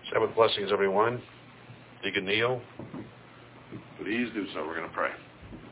Sabbath blessings, everyone. Deacon Neil, please do so. We're going to pray.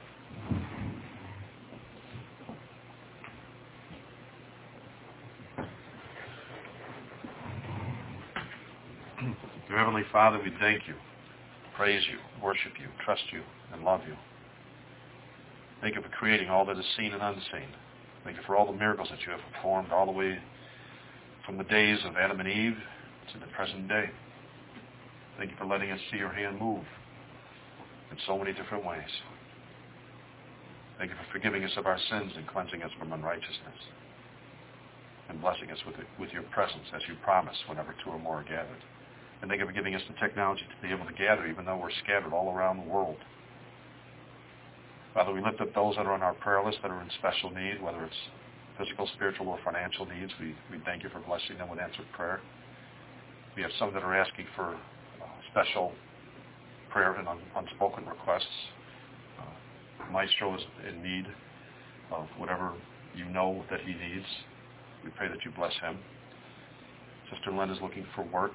Dear Heavenly Father, we thank you, praise you, worship you, trust you, and love you. Thank you for creating all that is seen and unseen. Thank you for all the miracles that you have performed all the way from the days of Adam and Eve to the present day. Thank you for letting us see your hand move in so many different ways. Thank you for forgiving us of our sins and cleansing us from unrighteousness and blessing us with your presence as you promised whenever two or more are gathered. And thank you for giving us the technology to be able to gather even though we're scattered all around the world. Father, we lift up those that are on our prayer list that are in special need, whether it's physical, spiritual, or financial needs. We thank you for blessing them with answered prayer. We have some that are asking for special prayer and unspoken requests. Maestro is in need of whatever you know that he needs. We pray that you bless him. Sister Lynn is looking for work.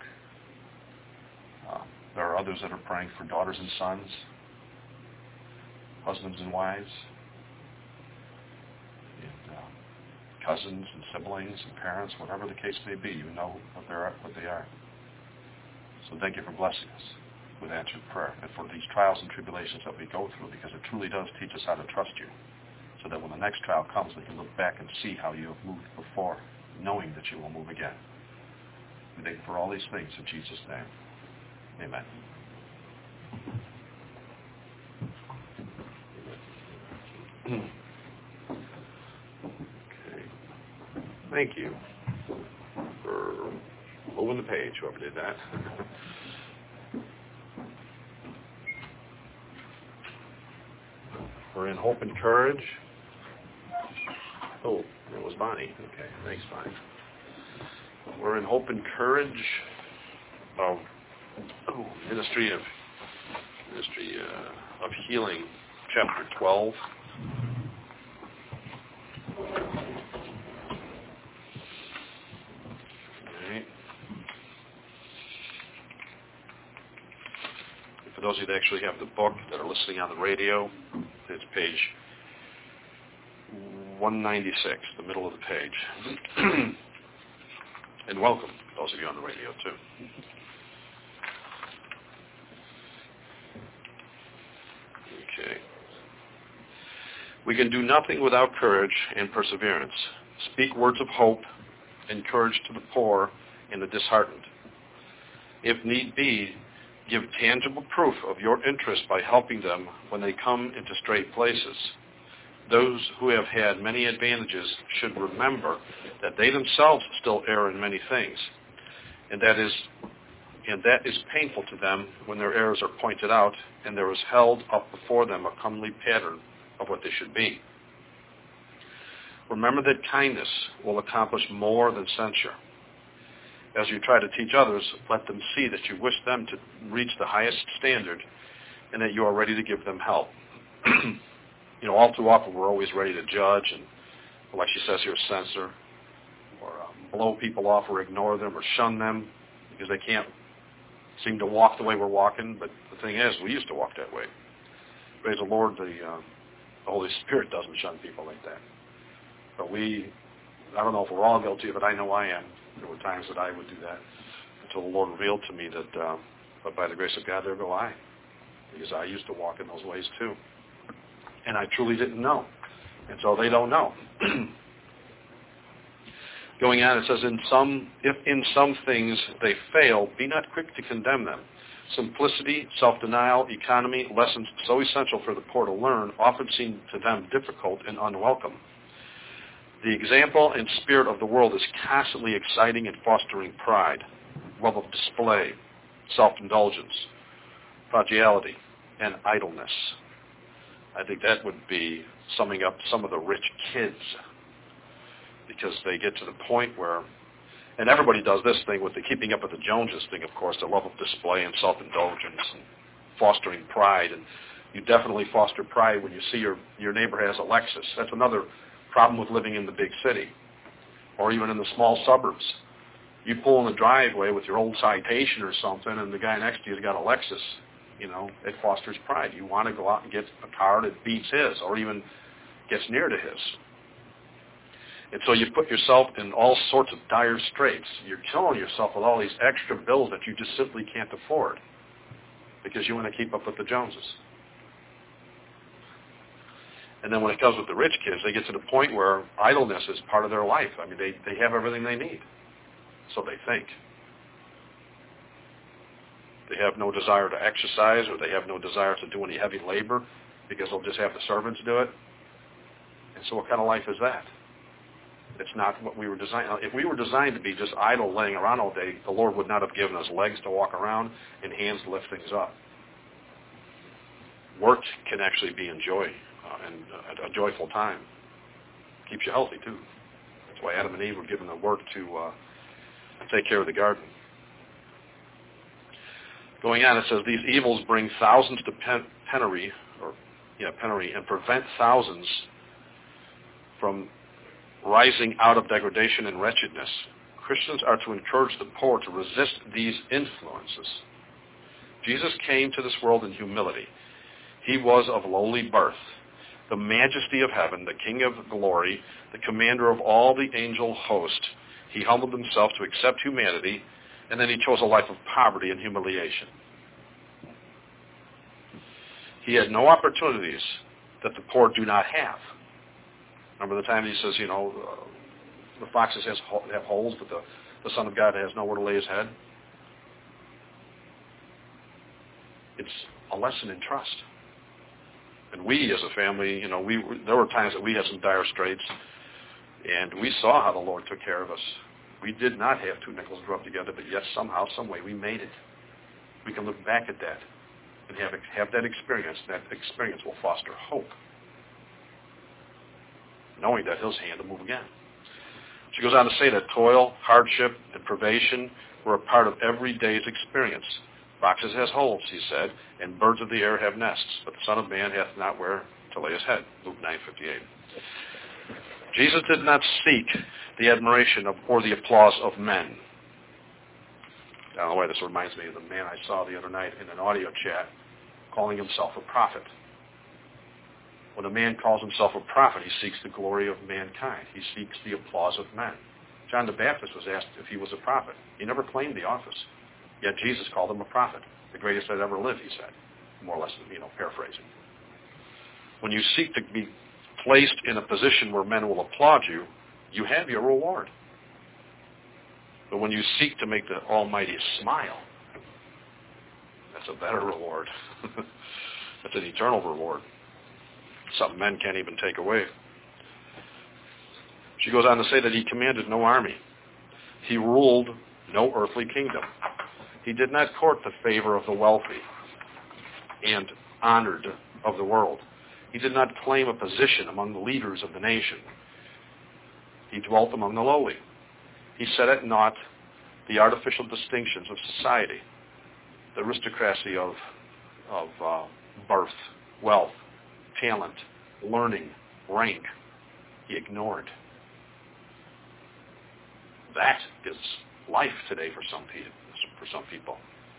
There are others that are praying for daughters and sons, husbands and wives, and cousins and siblings and parents, whatever the case may be. You know what they are. So thank you for blessing us with answered prayer and for these trials and tribulations that we go through, because it truly does teach us how to trust you, so that when the next trial comes, we can look back and see how you have moved before, knowing that you will move again. We thank you for all these things in Jesus' name. Amen. Okay. Thank you for moving the page, whoever did that. We're in Hope and Courage. Oh, it was Bonnie. Okay, thanks, Bonnie. We're in Hope and Courage of Ministry of Healing, chapter 12. For those of you that actually have the book, that are listening on the radio, it's page 196, the middle of the page. And welcome, those of you on the radio, too. Okay. We can do nothing without courage and perseverance. Speak words of hope, encourage to the poor and the disheartened. If need be, give tangible proof of your interest by helping them when they come into straight places. Those who have had many advantages should remember that they themselves still err in many things, and that is painful to them when their errors are pointed out and there is held up before them a comely pattern of what they should be. Remember that kindness will accomplish more than censure. As you try to teach others, let them see that you wish them to reach the highest standard and that you are ready to give them help. All too often we're always ready to judge and, like she says here, censor, or blow people off or ignore them or shun them because they can't seem to walk the way we're walking. But the thing is, we used to walk that way. Praise the Lord, the Holy Spirit doesn't shun people like that. But I don't know if we're all guilty of it. I know I am. There were times that I would do that until the Lord revealed to me that, but by the grace of God, there go I. Because I used to walk in those ways too. And I truly didn't know. And so they don't know. Going on, it says, if in some things they fail, be not quick to condemn them. Simplicity, self-denial, economy, lessons so essential for the poor to learn, often seem to them difficult and unwelcome. The example and spirit of the world is constantly exciting and fostering pride, love of display, self-indulgence, prodigality, and idleness. I think that would be summing up some of the rich kids, because they get to the point where, and everybody does this thing with the keeping up with the Joneses thing, of course, the love of display and self-indulgence and fostering pride. And you definitely foster pride when you see your neighbor has a Lexus. That's another problem with living in the big city or even in the small suburbs. You pull in the driveway with your old Citation or something, and the guy next to you's got a Lexus. It fosters pride. You want to go out and get a car that beats his or even gets near to his. And so you put yourself in all sorts of dire straits. You're killing yourself with all these extra bills that you just simply can't afford because you want to keep up with the Joneses. And then when it comes with the rich kids, they get to the point where idleness is part of their life. I mean, they have everything they need. So they think. They have no desire to exercise, or they have no desire to do any heavy labor because they'll just have the servants do it. And so what kind of life is that? It's not what we were designed. If we were designed to be just idle, laying around all day, the Lord would not have given us legs to walk around and hands to lift things up. Work can actually be enjoy and a joyful time. Keeps you healthy too. That's why Adam and Eve were given the work to take care of the garden. Going on, it says, these evils bring thousands to penury, and prevent thousands from rising out of degradation and wretchedness. Christians are to encourage the poor to resist these influences. Jesus came to this world in humility. He was of lowly birth, the majesty of heaven, the King of glory, the commander of all the angel host. He humbled himself to accept humanity, and then he chose a life of poverty and humiliation. He had no opportunities that the poor do not have. Remember the time he says, the foxes have holes, but the Son of God has nowhere to lay his head? It's a lesson in trust. And we as a family, there were times that we had some dire straits, and we saw how the Lord took care of us. We did not have two nickels to rub together, but yet somehow, some way, we made it. We can look back at that and have that experience. That experience will foster hope, knowing that his hand will move again. She goes on to say that toil, hardship, and privation were a part of every day's experience. Foxes has holes, he said, and birds of the air have nests, but the Son of Man hath not where to lay his head. Luke 9:58. Jesus did not seek the admiration or the applause of men. I don't know why this reminds me of the man I saw the other night in an audio chat calling himself a prophet. When a man calls himself a prophet, he seeks the glory of mankind. He seeks the applause of men. John the Baptist was asked if he was a prophet. He never claimed the office. Yet Jesus called him a prophet, the greatest that ever lived, he said, more or less, paraphrasing. When you seek to be placed in a position where men will applaud you, you have your reward. But when you seek to make the Almighty smile, that's a better reward. That's an eternal reward. Something men can't even take away. She goes on to say that he commanded no army. He ruled no earthly kingdom. He did not court the favor of the wealthy and honored of the world. He did not claim a position among the leaders of the nation. He dwelt among the lowly. He set at naught the artificial distinctions of society, the aristocracy of birth, wealth, talent, learning, rank. He ignored. That is life today for some people.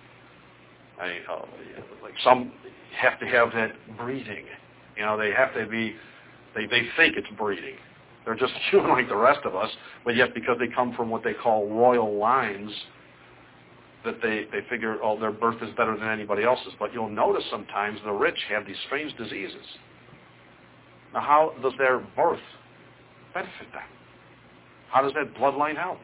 Like some have to have that breeding. They have to be. They think it's breeding. They're just human like the rest of us, but yet because they come from what they call royal lines, that they figure, their birth is better than anybody else's. But you'll notice sometimes the rich have these strange diseases. Now, how does their birth benefit them? How does that bloodline help?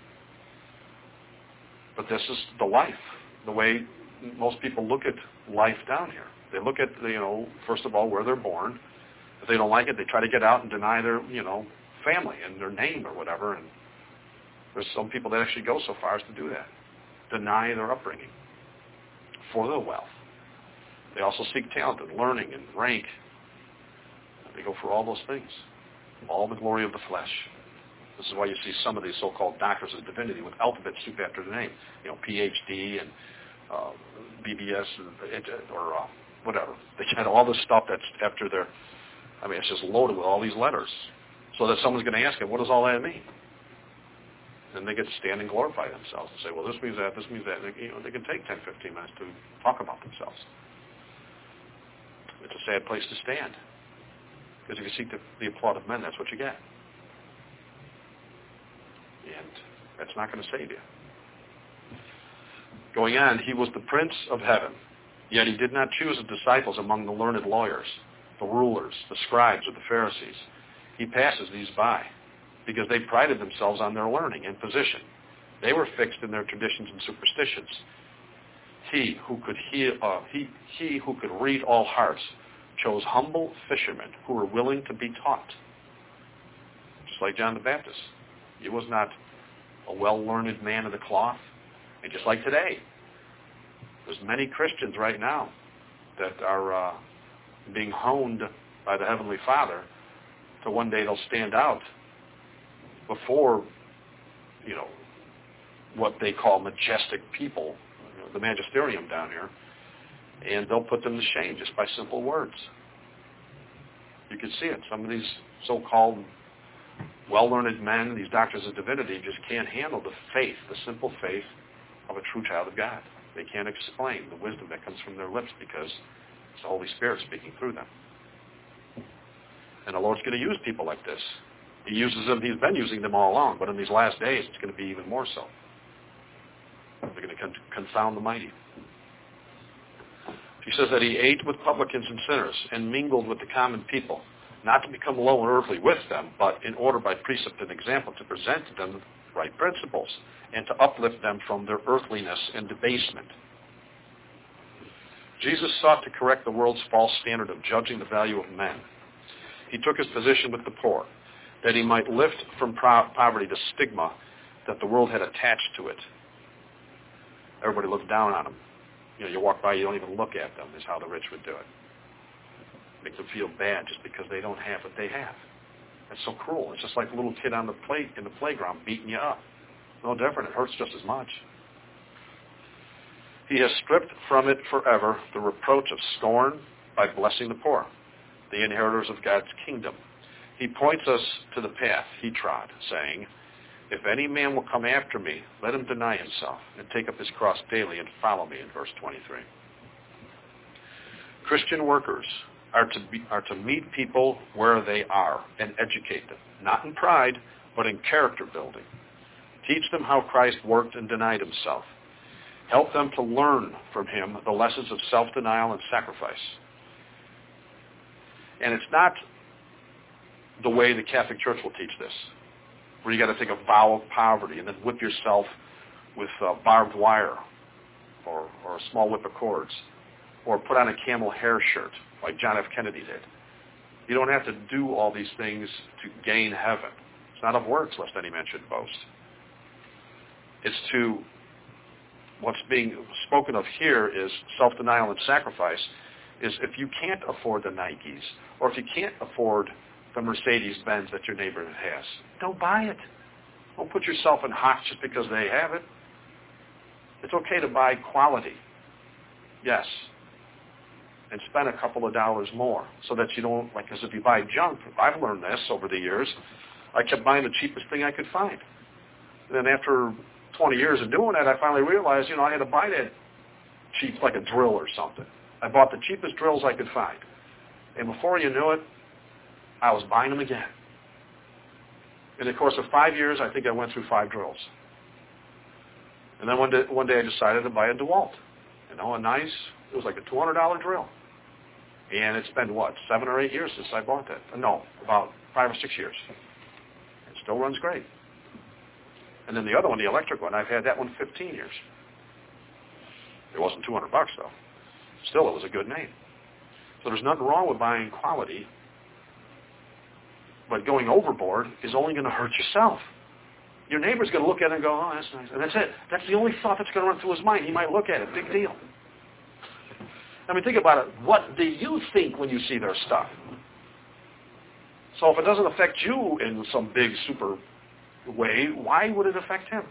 But this is the life, the way most people look at life down here. They look at, first of all, where they're born. If they don't like it, they try to get out and deny their, family and their name or whatever. And there's some people that actually go so far as to do that, deny their upbringing for the wealth. They also seek talent and learning and rank. They go for all those things, all the glory of the flesh. This is why you see some of these so-called doctors of divinity with alphabet soup after their name, PhD and BBS or whatever. They get all this stuff that's after their, it's just loaded with all these letters. So that someone's going to ask them, what does all that mean? Then they get to stand and glorify themselves and say, well, this means that, this means that. And they can take 10, 15 minutes to talk about themselves. It's a sad place to stand. Because if you seek the applaud of men, that's what you get. And that's not going to save you. Going on, he was the prince of heaven, yet he did not choose his disciples among the learned lawyers, the rulers, the scribes, or the Pharisees. He passes these by, because they prided themselves on their learning and position. They were fixed in their traditions and superstitions. He who could read all hearts chose humble fishermen who were willing to be taught. Just like John the Baptist. He was not a well-learned man of the cloth. And just like today, there's many Christians right now that are being honed by the Heavenly Father to one day they'll stand out before, what they call majestic people, the magisterium down here, and they'll put them to shame just by simple words. You can see it. Some of these so-called well-learned men, these doctors of divinity, just can't handle the faith, the simple faith of a true child of God. They can't explain the wisdom that comes from their lips because it's the Holy Spirit speaking through them. And the Lord's going to use people like this. He uses them. He's been using them all along, but in these last days, it's going to be even more so. They're going to confound the mighty. He says that he ate with publicans and sinners and mingled with the common people, not to become low and earthly with them, but in order by precept and example to present to them the right principles and to uplift them from their earthliness and debasement. Jesus sought to correct the world's false standard of judging the value of men. He took his position with the poor, that he might lift from poverty the stigma that the world had attached to it. Everybody looked down on him. You walk by, you don't even look at them, is how the rich would do it. Make them feel bad just because they don't have what they have. That's so cruel. It's just like a little kid on in the playground beating you up. No different. It hurts just as much. He has stripped from it forever the reproach of scorn by blessing the poor, the inheritors of God's kingdom. He points us to the path he trod, saying, if any man will come after me, let him deny himself and take up his cross daily and follow me, in verse 23. Christian workers are to meet people where they are and educate them, not in pride, but in character building. Teach them how Christ worked and denied himself. Help them to learn from him the lessons of self-denial and sacrifice. And it's not the way the Catholic Church will teach this, where you got to take a vow of poverty and then whip yourself with barbed wire or a small whip of cords, or put on a camel hair shirt like John F. Kennedy did. You don't have to do all these things to gain heaven. It's not of works, lest any man should boast. It's to, what's being spoken of here is self-denial and sacrifice, is if you can't afford the Nikes, or if you can't afford the Mercedes-Benz that your neighbor has, don't buy it. Don't put yourself in hocks just because they have it. It's okay to buy quality, yes, and spend a couple of dollars more so that you don't, because if you buy junk, I've learned this over the years, I kept buying the cheapest thing I could find. And then after 20 years of doing that, I finally realized, I had to buy that cheap, like a drill or something. I bought the cheapest drills I could find. And before you knew it, I was buying them again. In the course of 5 years, I think I went through 5 drills. And then one day I decided to buy a DeWalt. A nice, it was like a $200 drill. And it's been, 7 or 8 years since I bought that? No, about 5 or 6 years. It still runs great. And then the other one, the electric one, I've had that one 15 years. It wasn't $200 though. Still, it was a good name. So there's nothing wrong with buying quality, but going overboard is only going to hurt yourself. Your neighbor's going to look at it and go, oh, that's nice. And that's it. That's the only thought that's going to run through his mind. He might look at it. Big deal. I mean, think about it. What do you think when you see their stuff? So if it doesn't affect you in some big, super way, why would it affect him?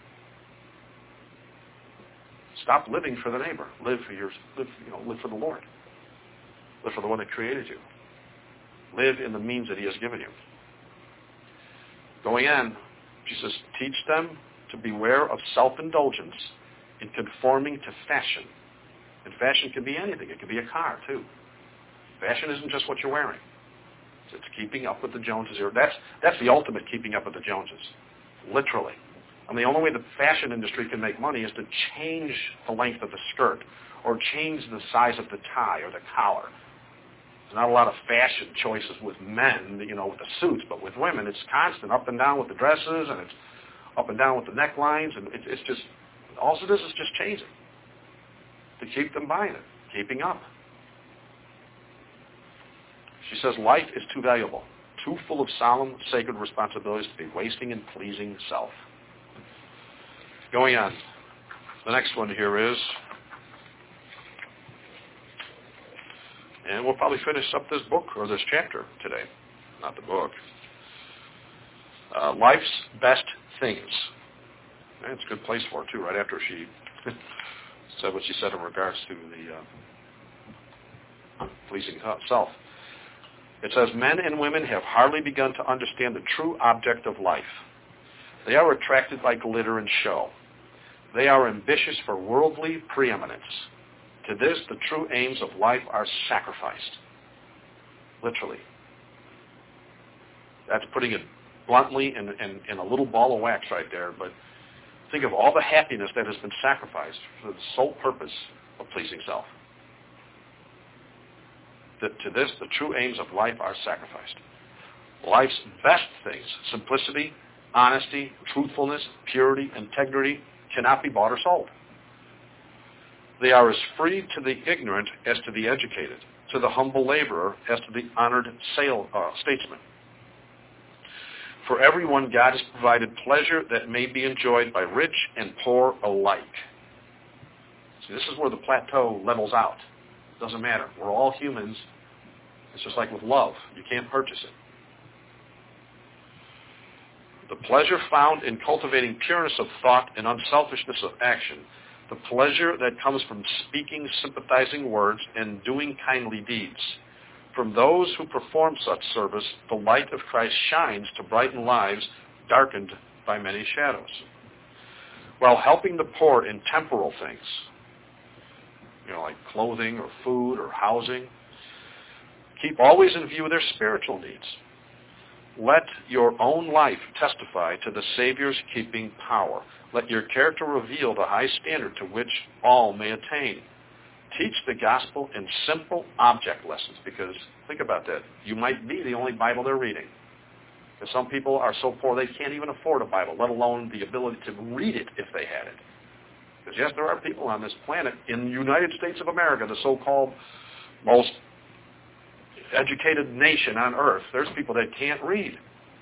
Stop living for the neighbor. Live for the Lord. Live for the one that created you. Live in the means that he has given you. Going on, She says, teach them to beware of self-indulgence in conforming to fashion. And fashion can be anything. It can be a car, too. Fashion isn't just what you're wearing. It's keeping up with the Joneses. That's the ultimate keeping up with the Joneses, literally. I mean, the only way the fashion industry can make money is to change the length of the skirt or change the size of the tie or the collar. There's not a lot of fashion choices with men, with the suits, but with women, it's constant, up and down with the dresses, and it's up and down with the necklines, and it's just, all it is just changing to keep them buying it, keeping up. She says, life is too valuable, too full of solemn, sacred responsibilities to be wasting in pleasing self. Going on. The next one here is, and we'll probably finish up this book or this chapter today, not the book. Life's best things. And it's a good place for it, too, right after she said what she said in regards to the pleasing self. It says, men and women have hardly begun to understand the true object of life. They are attracted by glitter and show. They are ambitious for worldly preeminence. To this, the true aims of life are sacrificed. Literally. That's putting it bluntly in a little ball of wax right there, but think of all the happiness that has been sacrificed for the sole purpose of pleasing self. To this, the true aims of life are sacrificed. Life's best things, simplicity, honesty, truthfulness, purity, integrity, cannot be bought or sold. They are as free to the ignorant as to the educated, to the humble laborer as to the honored statesman. For everyone, God has provided pleasure that may be enjoyed by rich and poor alike. See, this is where the plateau levels out. It doesn't matter. We're all humans. It's just like with love. You can't purchase it. The pleasure found in cultivating pureness of thought and unselfishness of action, the pleasure that comes from speaking sympathizing words and doing kindly deeds. From those who perform such service, the light of Christ shines to brighten lives darkened by many shadows. While helping the poor in temporal things, like clothing or food or housing, keep always in view their spiritual needs. Let your own life testify to the Savior's keeping power. Let your character reveal the high standard to which all may attain. Teach the gospel in simple object lessons, because think about that. You might be the only Bible they're reading. Because some people are so poor they can't even afford a Bible, let alone the ability to read it if they had it. Because yes, there are people on this planet, in the United States of America, the so-called most educated nation on earth, there's people that can't read.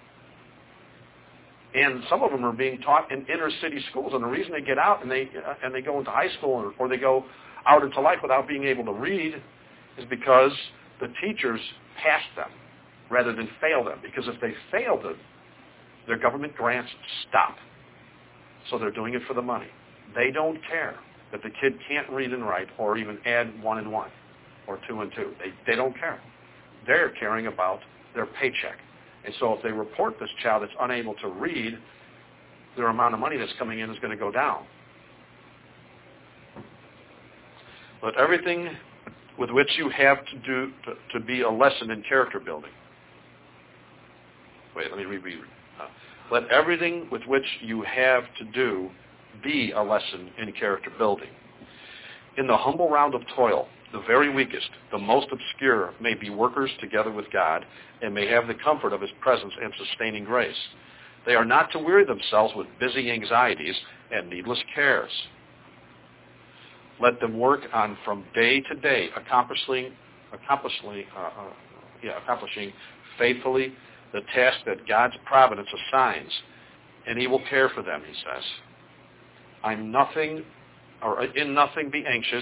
And some of them are being taught in inner city schools, and the reason they get out and they go into high school or they go out into life without being able to read is because the teachers pass them rather than fail them. Because if they fail them, their government grants stop. So they're doing it for the money. They don't care that the kid can't read and write or even add 1 and 1 or 2 and 2. They don't care. They're caring about their paycheck. And so if they report this child that's unable to read, their amount of money that's coming in is going to go down. But everything with which you have to do to be a lesson in character building. Wait, let me reread. Let everything with which you have to do be a lesson in character building. In the humble round of toil, the very weakest, the most obscure, may be workers together with God and may have the comfort of his presence and sustaining grace. They are not to weary themselves with busy anxieties and needless cares. Let them work on from day to day, accomplishing faithfully the task that God's providence assigns, and he will care for them, he says. In nothing be anxious,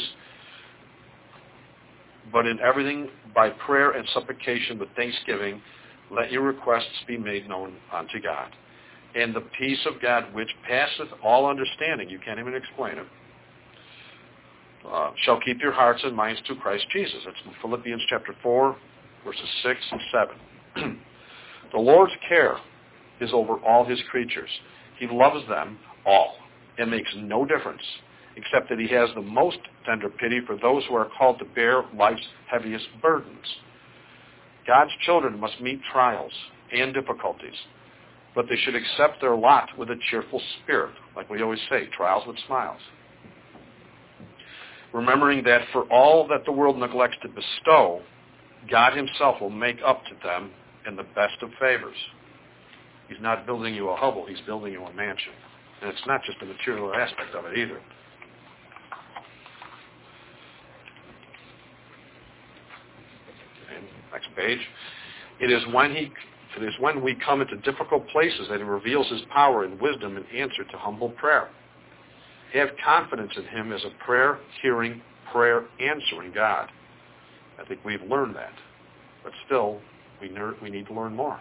but in everything by prayer and supplication with thanksgiving, let your requests be made known unto God. And the peace of God, which passeth all understanding, you can't even explain it, shall keep your hearts and minds through Christ Jesus. That's in Philippians chapter 4, verses 6 and 7. The Lord's care is over all his creatures. He loves them all and makes no difference, except that he has the most tender pity for those who are called to bear life's heaviest burdens. God's children must meet trials and difficulties, but they should accept their lot with a cheerful spirit. Like we always say, trials with smiles. Remembering that for all that the world neglects to bestow, God himself will make up to them in the best of favors. He's not building you a hovel, he's building you a mansion. And it's not just the material aspect of it either. And next page. It is when we come into difficult places that he reveals his power and wisdom in answer to humble prayer. Have confidence in him as a prayer-hearing, prayer-answering God. I think we've learned that. But still, we need to learn more.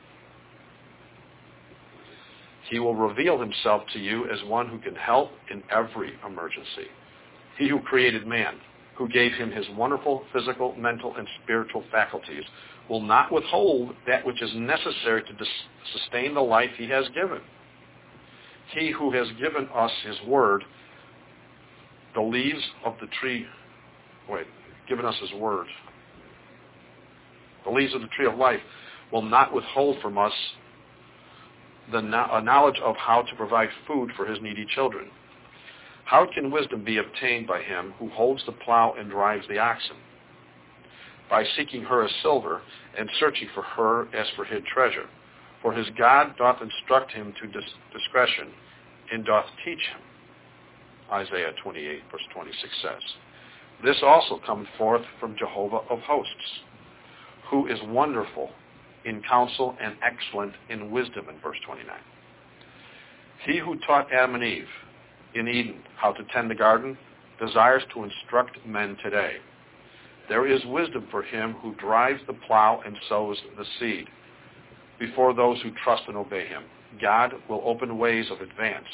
He will reveal himself to you as one who can help in every emergency. He who created man, who gave him his wonderful physical, mental, and spiritual faculties, will not withhold that which is necessary to sustain the life he has given. He who has given us his word, the leaves of the tree, given us his word, the leaves of the tree of life, will not withhold from us a knowledge of how to provide food for his needy children. How can wisdom be obtained by him who holds the plow and drives the oxen? By seeking her as silver and searching for her as for hid treasure. For his God doth instruct him to discretion and doth teach him. Isaiah 28, verse 26 says. This also cometh forth from Jehovah of hosts, who is wonderful in counsel and excellent in wisdom, in verse 29. He who taught Adam and Eve in Eden how to tend the garden desires to instruct men today. There is wisdom for him who drives the plow and sows the seed. Before those who trust and obey him, God will open ways of advance.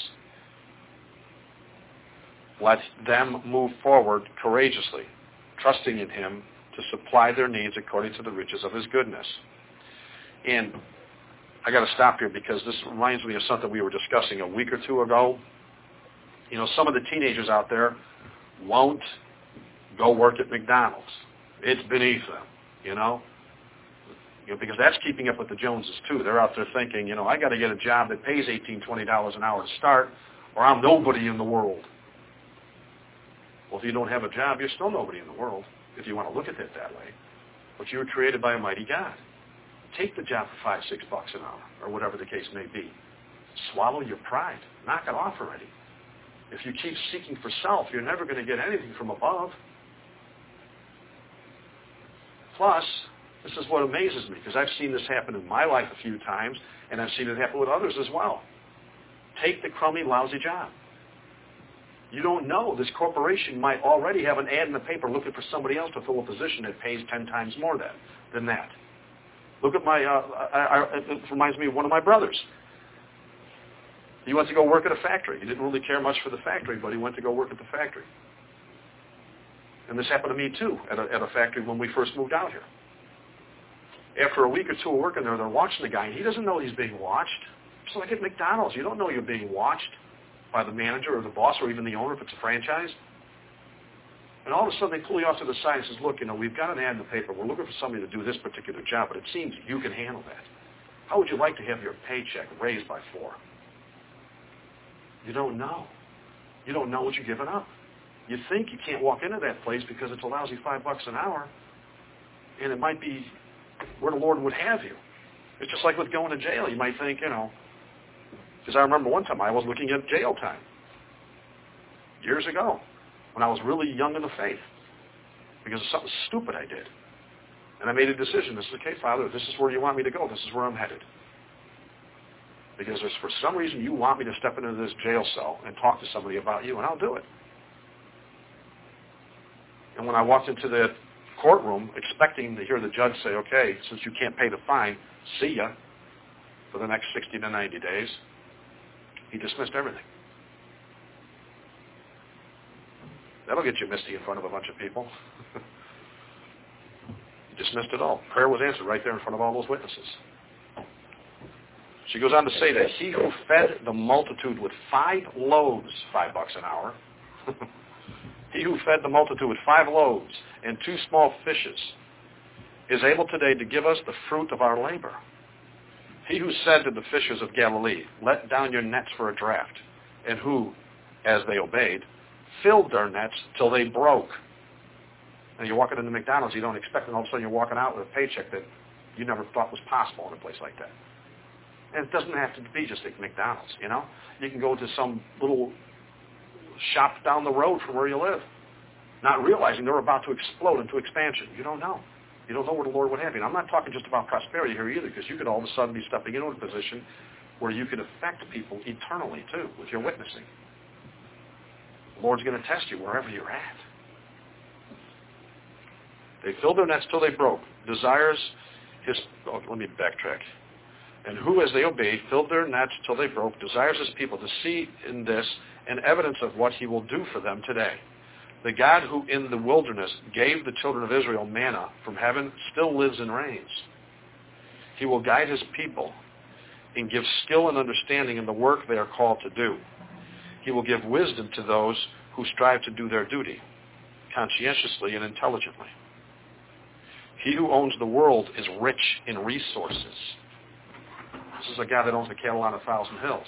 Let them move forward courageously, trusting in him to supply their needs according to the riches of his goodness. And I got to stop here because this reminds me of something we were discussing a week or two ago. You know, some of the teenagers out there won't go work at McDonald's. It's beneath them, you know, because that's keeping up with the Joneses too. They're out there thinking, I got to get a job that pays $18, $20 an hour to start, or I'm nobody in the world. Well, if you don't have a job, you're still nobody in the world, if you want to look at it that way. But you were created by a mighty God. Take the job for $5, $6 an hour, or whatever the case may be. Swallow your pride. Knock it off already. If you keep seeking for self, you're never going to get anything from above. Plus, this is what amazes me, because I've seen this happen in my life a few times, and I've seen it happen with others as well. Take the crummy, lousy job. You don't know. This corporation might already have an ad in the paper looking for somebody else to fill a position that pays 10 times more than that. Look at it reminds me of one of my brothers. He went to go work at a factory. He didn't really care much for the factory, but he went to go work at the factory. And this happened to me, too, at a factory when we first moved out here. After a week or two of working there, they're watching the guy, and he doesn't know he's being watched. It's like at McDonald's. You don't know you're being watched by the manager or the boss or even the owner if it's a franchise. And all of a sudden, they pull you off to the side and says, look, we've got an ad in the paper. We're looking for somebody to do this particular job, but it seems you can handle that. How would you like to have your paycheck raised by 4? You don't know. You don't know what you're giving up. You think you can't walk into that place because it's a lousy $5 an hour, and it might be where the Lord would have you. It's just like with going to jail. You might think, because I remember one time I was looking at jail time years ago when I was really young in the faith because of something stupid I did. And I made a decision. This is, okay, Father, if this is where you want me to go, this is where I'm headed. Because there's, for some reason, you want me to step into this jail cell and talk to somebody about you, and I'll do it. And when I walked into the courtroom expecting to hear the judge say, okay, since you can't pay the fine, see ya for the next 60 to 90 days, he dismissed everything. That'll get you misty in front of a bunch of people. He dismissed it all. Prayer was answered right there in front of all those witnesses. She goes on to say that he who fed the multitude with 5 loaves, $5 an hour, he who fed the multitude with 5 loaves and 2 small fishes is able today to give us the fruit of our labor. He who said to the fishers of Galilee, let down your nets for a draught, and who, as they obeyed, filled their nets till they broke. And you're walking into McDonald's, you don't expect it, and all of a sudden you're walking out with a paycheck that you never thought was possible in a place like that. And it doesn't have to be just like McDonald's, you know. You can go to some little shop down the road from where you live, not realizing they're about to explode into expansion. You don't know. You don't know where the Lord would have you. And I'm not talking just about prosperity here either, because you could all of a sudden be stepping into a position where you could affect people eternally, too, with your witnessing. The Lord's going to test you wherever you're at. They filled their nets till they broke. Let me backtrack. And who, as they obeyed, filled their nets till they broke, desires his people to see in this an evidence of what he will do for them today. The God who in the wilderness gave the children of Israel manna from heaven still lives and reigns. He will guide his people and give skill and understanding in the work they are called to do. He will give wisdom to those who strive to do their duty, conscientiously and intelligently. He who owns the world is rich in resources. This is a guy that owns the cattle on 1,000 hills.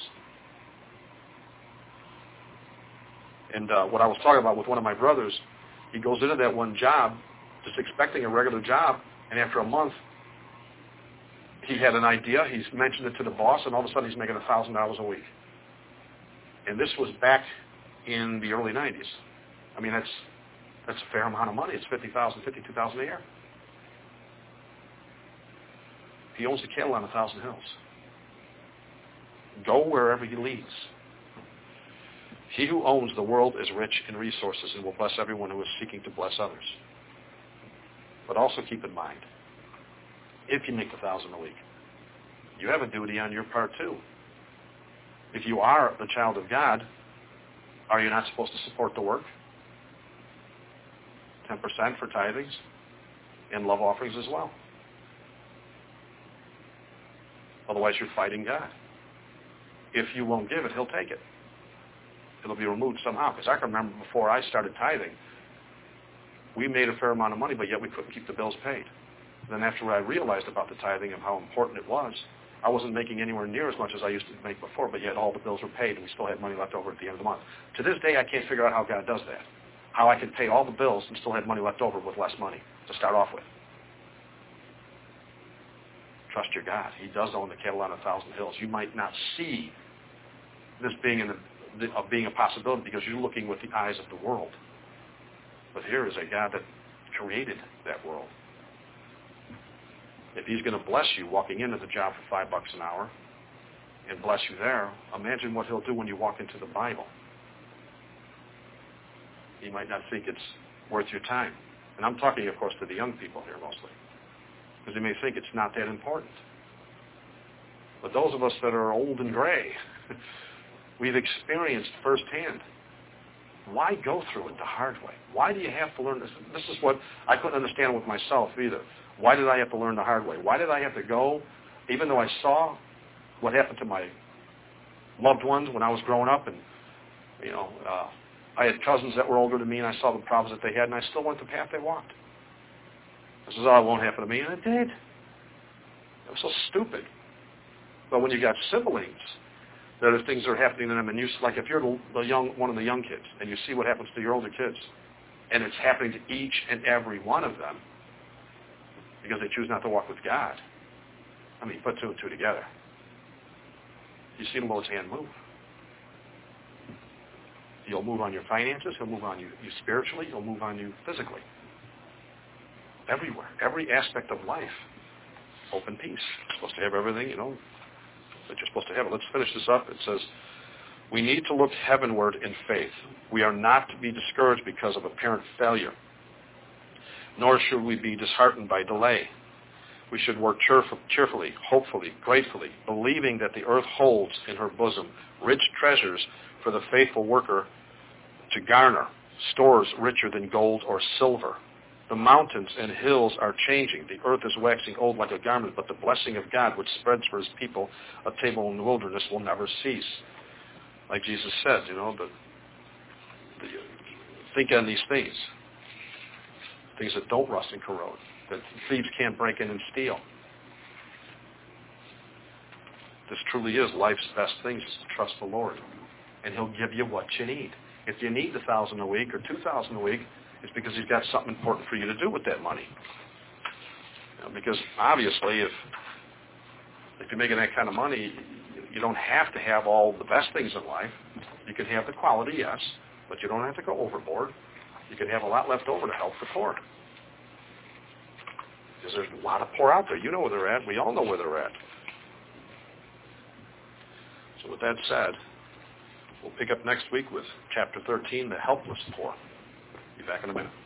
And what I was talking about with one of my brothers, he goes into that one job just expecting a regular job, and after a month, he had an idea. He's mentioned it to the boss, and all of a sudden he's making $1,000 a week. And this was back in the early 90s. I mean, that's a fair amount of money. It's $50,000, $52,000 a year. He owns the cattle on 1,000 hills. Go wherever he leads. He who owns the world is rich in resources and will bless everyone who is seeking to bless others. But also keep in mind, if you make $1,000 a week, you have a duty on your part too. If you are the child of God, are you not supposed to support the work? 10% for tithings and love offerings as well. Otherwise, you're fighting God. If you won't give it, he'll take it. It'll be removed somehow. Because I can remember before I started tithing, we made a fair amount of money, but yet we couldn't keep the bills paid. Then after I realized about the tithing and how important it was, I wasn't making anywhere near as much as I used to make before, but yet all the bills were paid and we still had money left over at the end of the month. To this day, I can't figure out how God does that. How I can pay all the bills and still have money left over with less money to start off with. Trust your God. He does own the cattle on 1,000 hills. You might not see this being a possibility because you're looking with the eyes of the world. But here is a God that created that world. If he's going to bless you walking into the job for $5 an hour and bless you there, imagine what he'll do when you walk into the Bible. You might not think it's worth your time. And I'm talking, of course, to the young people here mostly. Because they may think it's not that important. But those of us that are old and gray, we've experienced firsthand. Why go through it the hard way? Why do you have to learn this? This is what I couldn't understand with myself either. Why did I have to learn the hard way? Why did I have to go, even though I saw what happened to my loved ones when I was growing up, and I had cousins that were older than me, and I saw the problems that they had, and I still went the path they walked. This is, it won't happen to me, and it did. It was so stupid. But when you got siblings, there are things that are happening to them, and like if you're one of the young kids, and you see what happens to your older kids, and it's happening to each and every one of them, because they choose not to walk with God. I mean, put two and two together. You see the Lord's hand move. He'll move on your finances. He'll move on you spiritually. He'll move on you physically. Everywhere. Every aspect of life. Open peace. You're supposed to have everything, that you're supposed to have. Let's finish this up. It says, we need to look heavenward in faith. We are not to be discouraged because of apparent failure, nor should we be disheartened by delay. We should work cheerfully, hopefully, gratefully, believing that the earth holds in her bosom rich treasures for the faithful worker to garner, stores richer than gold or silver. The mountains and hills are changing. The earth is waxing old like a garment, but the blessing of God, which spreads for his people a table in the wilderness, will never cease. Like Jesus said, think on these things that don't rust and corrode, that thieves can't break in and steal. This truly is life's best things, is to trust the Lord, and he'll give you what you need. If you need $1,000 a week or $2,000 a week, it's because he's got something important for you to do with that money. Because obviously, if you're making that kind of money, you don't have to have all the best things in life. You can have the quality, yes, but you don't have to go overboard. You can have a lot left over to help the poor. Because there's a lot of poor out there. You know where they're at. We all know where they're at. So with that said, we'll pick up next week with chapter 13, the helpless poor. Be back in a minute.